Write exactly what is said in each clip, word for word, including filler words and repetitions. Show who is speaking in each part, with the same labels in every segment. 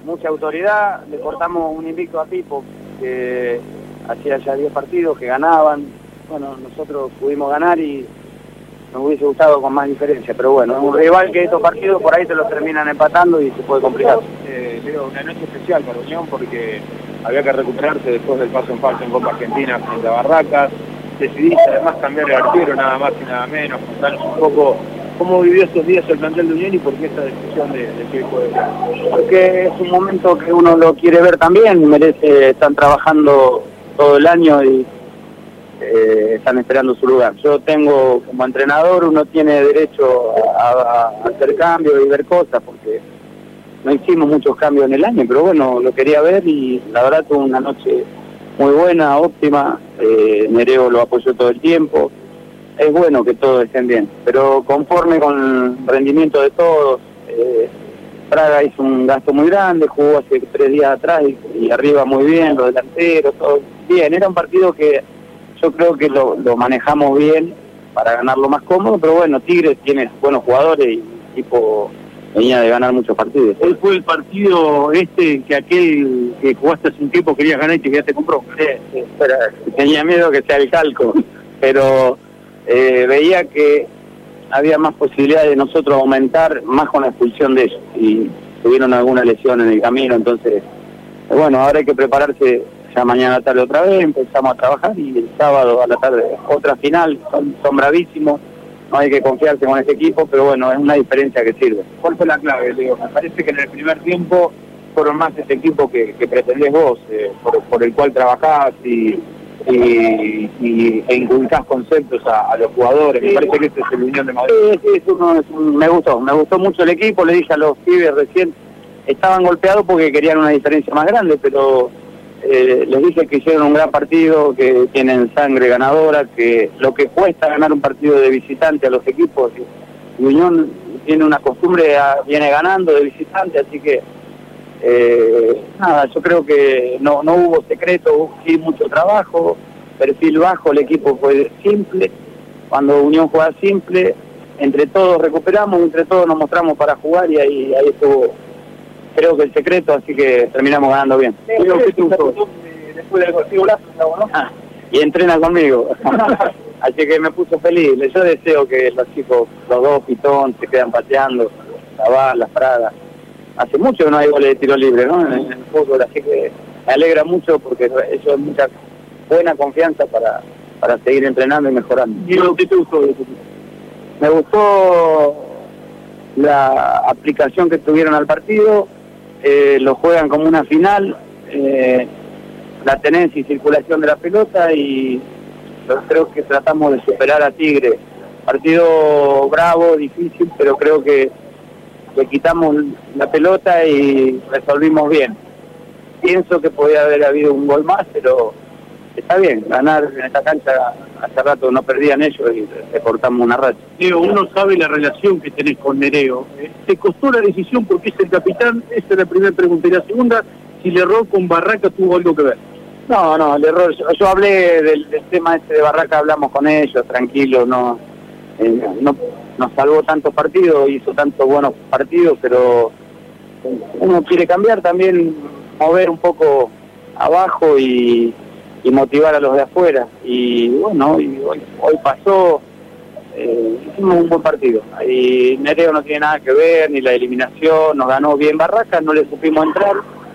Speaker 1: mucha autoridad, le cortamos un invicto a Pipo, que hacía ya diez partidos que ganaban. Bueno, nosotros pudimos ganar y nos hubiese gustado con más diferencia, pero bueno, un rival que estos partidos por ahí te los terminan empatando y se puede complicar.
Speaker 2: Eh, digo, una noche especial para Unión porque había que recuperarse después del paso en falso en Copa Argentina frente a Barracas. Decidiste además cambiar el arquero, nada más y nada menos. Contanos un poco cómo vivió estos días el plantel de Unión y por qué esta decisión de, de que juegue.
Speaker 1: Porque es un momento que uno lo quiere ver también, merece, están trabajando todo el año y eh, están esperando su lugar. Yo tengo, como entrenador, uno tiene derecho a, a hacer cambios y ver cosas, porque no hicimos muchos cambios en el año, pero bueno, lo quería ver y la verdad tuve una noche muy buena, óptima. eh, Nereo lo apoyó todo el tiempo. Es bueno que todos estén bien, pero conforme con el rendimiento de todos. eh, Praga hizo un gasto muy grande, jugó hace tres días atrás y, y arriba muy bien, los delanteros, todo bien. Era un partido que yo creo que lo, lo manejamos bien para ganarlo más cómodo, pero bueno, Tigres tiene buenos jugadores y el equipo venía de ganar muchos partidos.
Speaker 2: Hoy fue el partido este que aquel que jugaste hace un tiempo querías ganar y te quedaste con bronca.
Speaker 1: Sí, sí, pero tenía miedo que sea el calco, pero eh, veía que había más posibilidades de nosotros aumentar más con la expulsión de ellos y tuvieron alguna lesión en el camino, entonces bueno, ahora hay que prepararse. Ya mañana a la tarde otra vez empezamos a trabajar y el sábado a la tarde otra final. Son, son bravísimos, no hay que confiarse con este equipo, pero bueno, es una diferencia que sirve.
Speaker 2: ¿Cuál fue la clave, Leo? Me parece que en el primer tiempo fueron más ese equipo que, que pretendés vos, eh, por, por el cual trabajás y, y, y e inculcás conceptos a, a los jugadores. Me parece que este es el Unión de Madrid.
Speaker 1: Sí, sí, es uno, es un, me gustó, me gustó mucho el equipo. Le dije a los pibes recién, estaban golpeados porque querían una diferencia más grande, pero eh, les dije que hicieron un gran partido, que tienen sangre ganadora, que lo que cuesta ganar un partido de visitante a los equipos, y Unión tiene una costumbre, a, viene ganando de visitante, así que eh, nada, yo creo que no, no hubo secreto, hubo sí mucho trabajo, perfil bajo, el equipo fue simple. Cuando Unión juega simple, entre todos recuperamos, entre todos nos mostramos para jugar y ahí, ahí estuvo, creo que el secreto, así que terminamos ganando bien.
Speaker 2: Sí, ¿qué te gustó? Después del gol, ¿no?
Speaker 1: Ah, y entrena conmigo, así que me puso feliz. Yo deseo que los chicos, los dos Pitón, se quedan pateando, la Bar, las Pragas. Hace mucho que no hay goles de tiro libre, ¿no? En, en el fútbol, así que me alegra mucho porque eso es mucha buena confianza para, para seguir entrenando y mejorando.
Speaker 2: ¿Y lo que te gustó de eso?
Speaker 1: Me gustó la aplicación que tuvieron al partido, eh, lo juegan como una final, eh, la tenencia y circulación de la pelota, y yo creo que tratamos de superar a Tigre. Partido bravo, difícil, pero creo que le quitamos la pelota y resolvimos bien. Pienso que podía haber habido un gol más, pero está bien, ganar en esta cancha, hace rato no perdían ellos y le cortamos una racha.
Speaker 2: Leo, uno sabe la relación que tenés con Nereo. ¿Te costó la decisión porque es el capitán? Esa es la primera pregunta. Y la segunda, si el error con Barraca tuvo algo que ver.
Speaker 1: No, no, el error, yo, yo hablé del, del tema este de Barraca, hablamos con ellos, tranquilo, no, eh, no nos salvó tantos partidos, hizo tantos buenos partidos, pero uno quiere cambiar también, mover un poco abajo y, y motivar a los de afuera. Y bueno, y hoy, hoy pasó, eh, hicimos un buen partido. Y Nereo no tiene nada que ver, ni la eliminación, nos ganó bien Barraca, no le supimos entrar.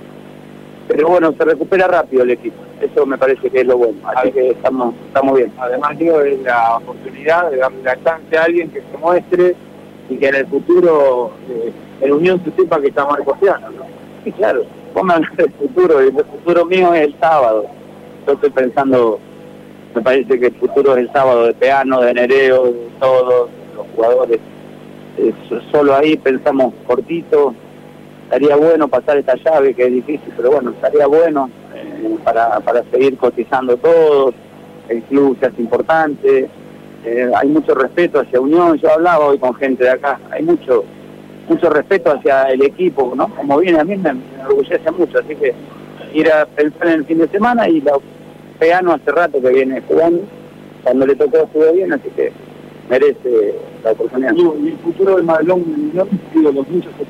Speaker 1: Pero bueno, se recupera rápido el equipo, eso me parece que es lo bueno, así que estamos estamos bien.
Speaker 2: Además, digo, es la oportunidad de darle la chance a alguien que se muestre y que en el futuro eh, en Unión se sepa que está Marcos Peano, ¿no?
Speaker 1: Sí, claro, pongan el futuro, y el futuro mío es el sábado. Yo estoy pensando, me parece que el futuro es el sábado de Peano, de Nereo, de todos los jugadores. Eh, solo ahí pensamos cortito. Estaría bueno pasar esta llave, que es difícil, pero bueno, estaría bueno eh, para, para seguir cotizando todos, el club se hace importante, eh, hay mucho respeto hacia Unión. Yo hablaba hoy con gente de acá, hay mucho mucho respeto hacia el equipo, ¿no? Como viene, a mí me, me enorgullece mucho, así que ir a pensar en el fin de semana, y la Peano hace rato que viene jugando, cuando le tocó estuvo bien, así que merece la oportunidad.
Speaker 2: Y el futuro del Madelón, ¿no? Digo, los muchos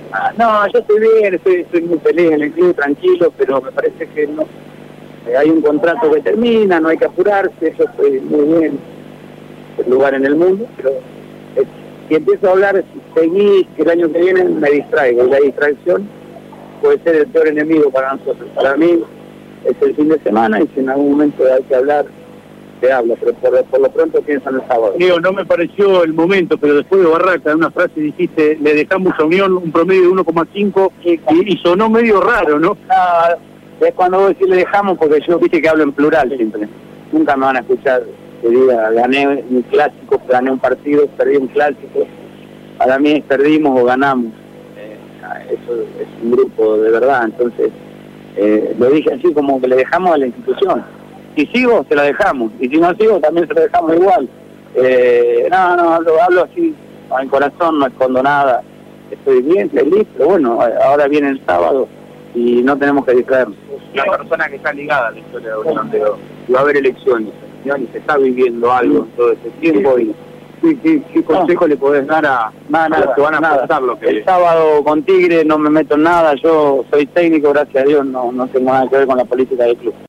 Speaker 1: Ah, no, yo estoy bien, estoy, estoy muy feliz en el club, tranquilo, pero me parece que no eh, hay un contrato que termina, no hay que apurarse, yo estoy muy bien, el lugar en el mundo, pero eh, si empiezo a hablar, si seguís, que el año que viene me distraigo, y la distracción puede ser el peor enemigo para nosotros. Para mí es el fin de semana y si en algún momento hay que hablar, se habla, pero por, por lo pronto piensan el sábado.
Speaker 3: Diego, no me pareció el momento, pero después de Barraca, en una frase dijiste, le dejamos a Unión un promedio de uno coma cinco y, y sonó medio raro, ¿no?
Speaker 1: No, es cuando vos decís le dejamos, porque yo viste que hablo en plural siempre. Nunca me van a escuchar que diga, gané un clásico, gané un partido, perdí un clásico. Para mí es perdimos o ganamos. Eh, eso es un grupo de verdad, entonces eh, lo dije así como que le dejamos a la institución. Si sigo, se la dejamos. Y si no sigo, también se la dejamos igual. Eh, no, no, hablo, hablo así, al corazón, no escondo nada. Estoy bien, feliz, pero bueno, ahora viene el sábado y no tenemos que distraernos.
Speaker 2: La persona que está ligada a la historia de Unión, de, va a haber elecciones y se está viviendo algo en todo ese tiempo. y ¿Qué, qué, qué consejo no. le podés dar a,
Speaker 1: nada,
Speaker 2: a los que van a pasar lo que
Speaker 1: el sábado con Tigre no me meto en nada, yo soy técnico, gracias a Dios, no, no tengo nada que ver con la política del club.